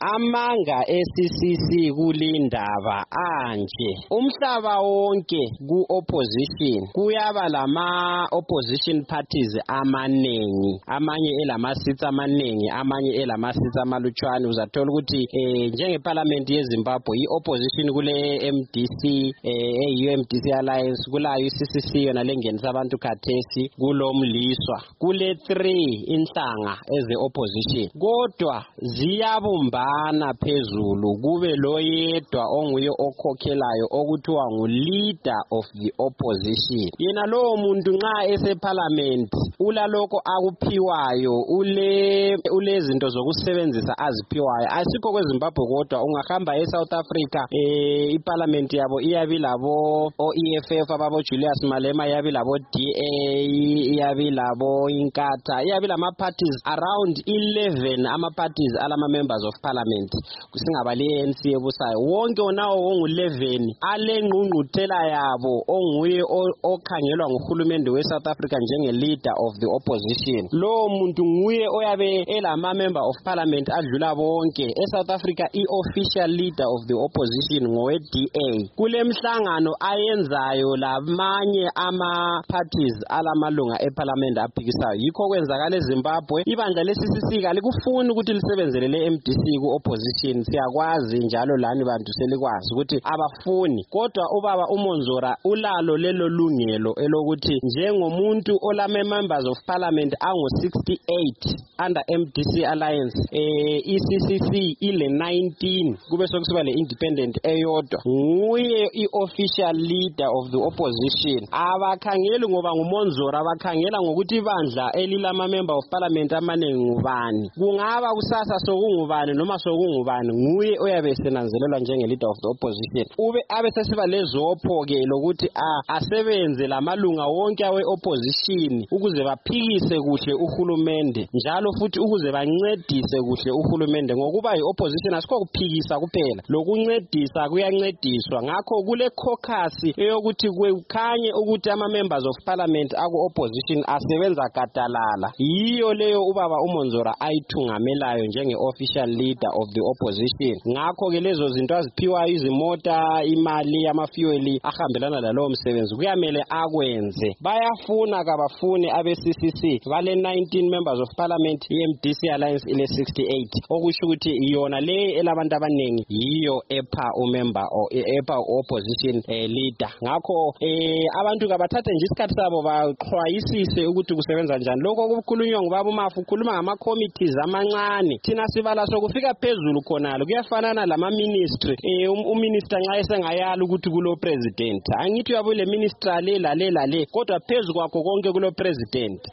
amanga eCCC kulindaba anje umhlaba wonke ku-opposition kuyaba lama-opposition parties amanengi, amanye elama-seats amanengi, amanye elama-seats amalutshwane. Uzathola ukuthi njengeParliament yeZimbabwe i-opposition kule MDC MDC Alliance, kulayo iCCC yona lengenisa abantu khathesi, kulomliswa, kule 3 inhlanga eze-opposition, kodwa ziyabumbana phezulu kube loyedwa onguye okhokhelayo okuthiwa ngu-leader of the opposition. Yena lowo muntu nxa eseParliament ulalokho akuphiwayo, ulezinto zokusebenzisa aziphiwayo. Asikho kweZimbabwe kodwa, ungahamba eSouth Africa iParliament yabo iyabi labo o-EFF ababo Julius Malema, iyabi labo DA, iyabi labo Inkatha, iyabi lama parties around 11 ama-parties alama members of parliament kusingabali ANC ebusayo. Wonke onawo ongu-11 alengqungquthela yabo onguye okhangelwa nguhulumende we-South Africa njenge-leader of the opposition. Lowo muntu nguye oyabe elama-member of parliament adlula bonke. ESouth Africa i-official leader of the opposition ngowe-DA. Kule mhlangano ayenzayo lamanye ama-parties alamalunga eParliament aphikisayo. Yikho kwenzakala eZimbabwe ibandla le-CCC kalikufuni ukuthi lisebenzele le-MDC ku-opposition. Siyakwazi njalo lani bantu selikwazi ukuthi abafuni, kodwa ubaba uMonzora ulalo lelo lungelo elokuthi njengomuntu olama-members of parliament angu-68 under MDC Alliance, i-CCC ile 19 kube sokusiba le-independent eyodwa, nguye i-official leader of the opposition. Abakhangeli ngoba nguMonzora, abakhangela ngokuthi ibandla elilama-member of parliament amanengi ngubani. Kungaba kusasa sokungubani noma sokungubani, nguye oyabe senanzelelwa njenge-leader of the opposition. Abe sesiba lezopho-ke lokuthi asebenze lamalunga wonke awe-opposition ukuze baphikise kuhle uhulumende, njalo futhi ukuze bancedise kuhle uhulumende. Ngokuba i-opposition asikho kuphikisa kuphela, lokuncedisa kuyancediswa. Ngakho kule caucus eyokuthi kukhanye ukuthi ama-members of parliament aku-opposition asebenza gadalala, yiyo leyo ubaba uMonzora ayithungamelayo njenge-official leader of the opposition. Ngakho-ke lezo zinto aziphiwayo, izimota, imali, ama-fuel ahambelana lalowo msebenzi kuyamele akwenze. Bayafuna kabafune abe-CCC bale 19 members of parliament, i-MDC Alliance ile 68, okusho ukuthi iyona le elabantu abanengi yiyo epha umember epha opposition leader. Ngakho abantu kabathathe nje isikhathi sabo baxhwayisise ukuthi kusebenza njani. Lokho kukhulunywa ngubaba uMafu, ukhuluma ngama-committees amancane, thina sibala sokufika phezulu khonalo. Kuyafanana lama-ministry, uminister nxa esengayala ukuthi kulo president, angithi uyabule minister le, kodwa phezu kwakho konke kulo president.